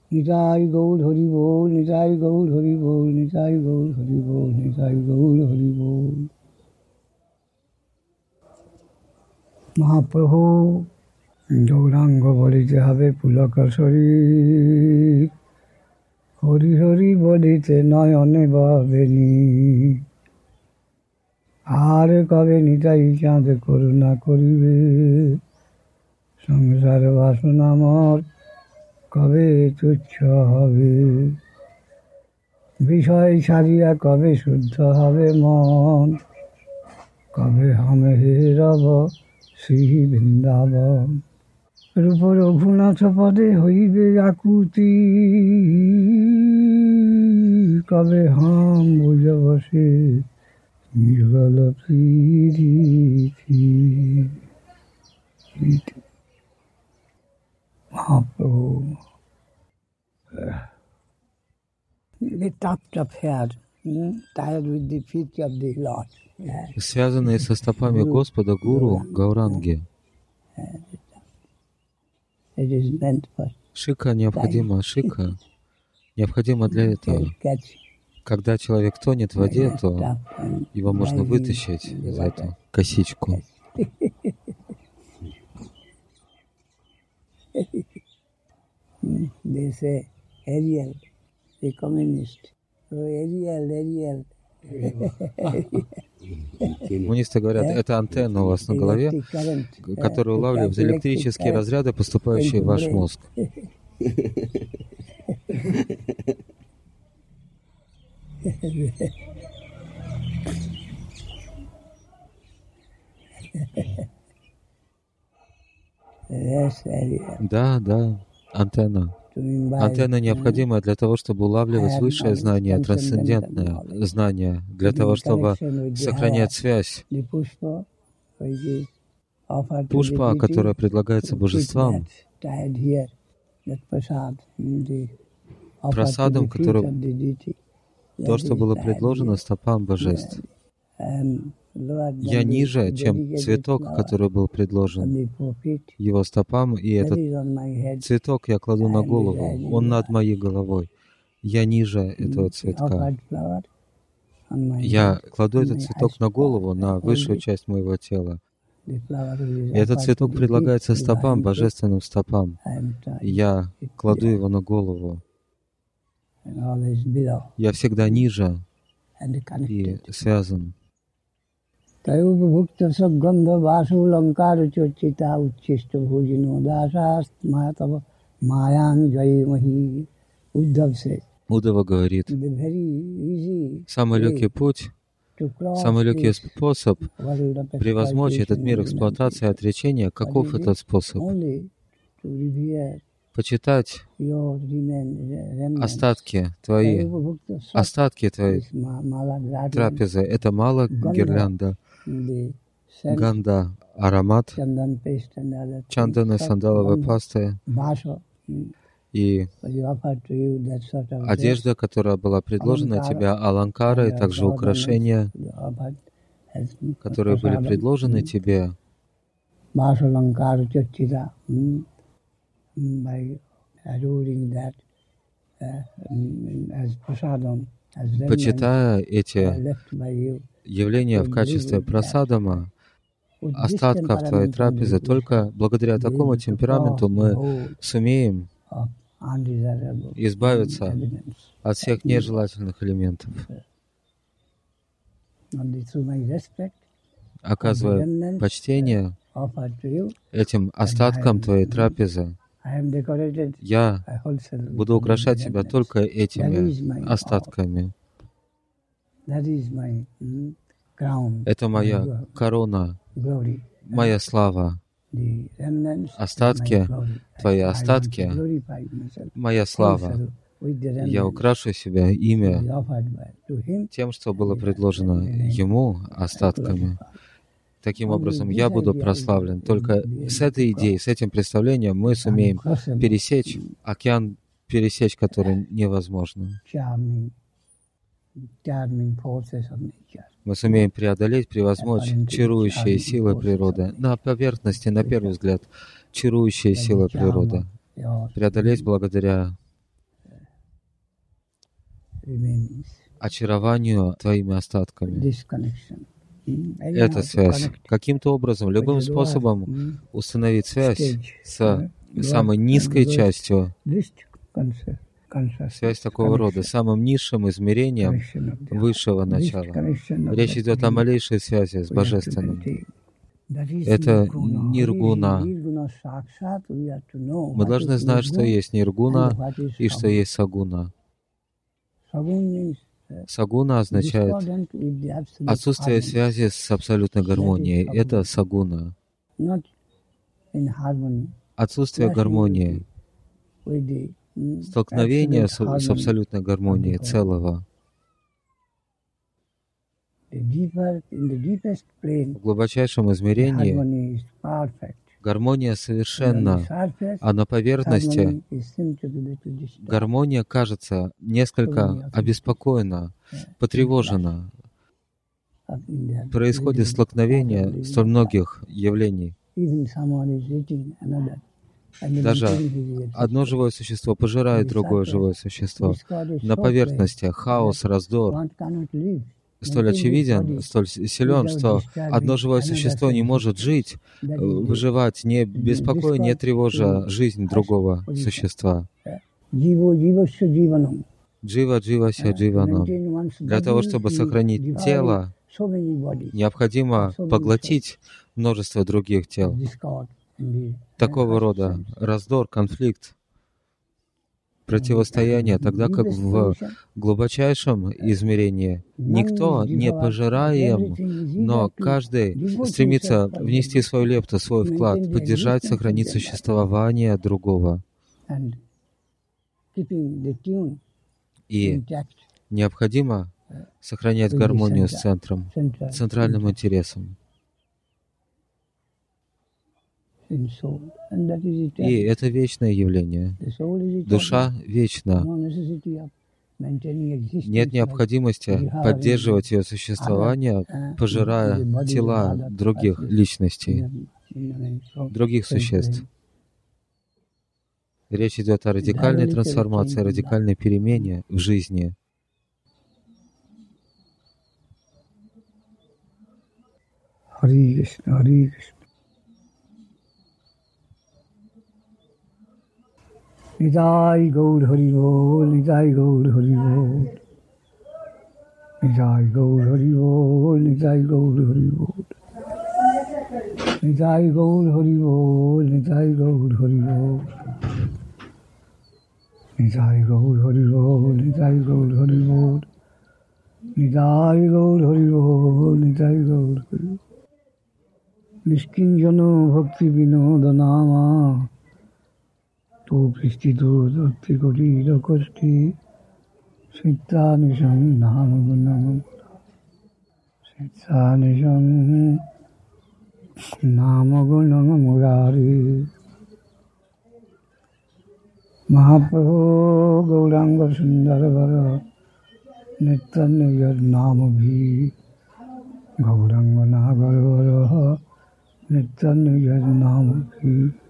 Nitai Gaur Hari Bol, Nitai Gaur Hari Bol, Nitai Gaur Hari Bol, Nitai Gaur Hari Bol. Mahaprabhu গৌরাঙ্গ বলিতে হবে পুলক শরীর, হরি হরি বলিতে নয়নে ভাবেনি, আর কবে নিতাই চাঁদ করুণা করিবে, সংসার বাসনা মর কবে তুচ্ছ হবে, বিষয় ছাড়িয়া কবে শুদ্ধ হবে মন, কবে হামে রব শ্রী বৃন্দাবন, রূপ রঘুনাথ পদে হইবে আকুতি, কবে হাম বুঝ বসে নির্বল প্রীতি। Mahaprabhu the tough hair, tied with the feet of the Lord. Связанные со стопами Господа Гуру Гауранги. Шика необходима, шика необходима для этого. Когда человек тонет в воде, то его можно вытащить за эту косичку. They say Ariel, the communist. Oh, Ariel. Коммунисты говорят, это антенна у вас на голове, которая улавливает электрические разряды, поступающие в ваш мозг. Да, антенна. Антенна необходима для того, чтобы улавливать высшее знание, трансцендентное знание, для того, чтобы сохранять связь. Пушпа, которая предлагается божествам, просадом, который то, что было предложено стопам божеств. Я ниже, чем цветок, который был предложен его стопам, и этот цветок я кладу на голову, он над моей головой. Я ниже этого цветка. Я кладу этот цветок на голову, на высшую часть моего тела. И этот цветок предлагается стопам, божественным стопам. Я кладу его на голову. Я всегда ниже и связан. Удава говорит, самый легкий путь, самый легкий способ превозмочь этот мир эксплуатации и отречения. Каков этот способ? Почитать остатки твоей трапезы. Это мало гирлянда, ганда, аромат, чанданы, сандаловой пасты и одежда, которая была предложена тебе, аланкара и также украшения, которые были предложены тебе. Почитая эти явления в качестве прасадама, остатков твоей трапезы, только благодаря такому темпераменту мы сумеем избавиться от всех нежелательных элементов. Оказывая почтение этим остаткам твоей трапезы, я буду украшать себя только этими остатками. Это моя корона, моя слава. Остатки, твои остатки, моя слава. Я украшу себя ими тем, что было предложено Ему остатками. Таким образом, я буду прославлен. Только с этой идеей, с этим представлением мы сумеем пересечь океан, пересечь который невозможно. Мы сумеем преодолеть, превозмочь чарующие силы природы. На поверхности, на первый взгляд, чарующие силы природы. Преодолеть благодаря очарованию твоими остатками. Эта связь. Каким-то образом, любым способом установить связь с самой низкой частью, связь такого рода, самым низшим измерением высшего начала. Речь идет о малейшей связи с Божественным. Это ниргуна. Мы должны знать, что есть ниргуна и что есть сагуна. Сагуна означает отсутствие связи с абсолютной гармонией. Это сагуна. Отсутствие гармонии. Столкновение с абсолютной гармонией целого. В глубочайшем измерении гармония совершенна, а на поверхности гармония кажется несколько обеспокоена, потревожена. Происходит столкновение столь многих явлений. Даже одно живое существо пожирает другое живое существо. На поверхности хаос, раздор столь очевиден, столь силен, что одно живое существо не может жить, выживать, не беспокоя, не тревожа жизнь другого существа. Джива дживася дживанам. Для того, чтобы сохранить тело, необходимо поглотить множество других тел. Такого рода раздор, конфликт, противостояние, тогда как в глубочайшем измерении никто не пожираем, но каждый стремится внести свою лепту, свой вклад, поддержать, сохранить существование другого. И необходимо сохранять гармонию с центром, центральным интересом. И это вечное явление. Душа вечна. Нет необходимости поддерживать ее существование, пожирая тела других личностей, других существ. Речь идет о радикальной трансформации, радикальной перемене в жизни. Хари Кришна, Хари Кришна. Nidai Gaur Hari Bol, Nidai Gaur Hari Bol. Nidai Gaur Hari Bol, Nidai Gaur Hari Bol. Nidai Gaur Hari Bol, Nidai Gaur Hari Bol. Nidai Gaur Hari Bol, Nidai Gaur Hari Bol. Nidai Gaur Hari Bol, Nidai Gaur Hari Bol. Nishkinjano Bhakti Vinoda Nama. Tu Pristito Bhakti Kodira Kosti. Siddhanisham Namagunam. Siddhanisham Namagunam Murari. Mahaprabhu Gauranga Sundaravara. Nityanya Yadnamabhi. Gauranga Nagarvara. Nityanya Yadnamabhi.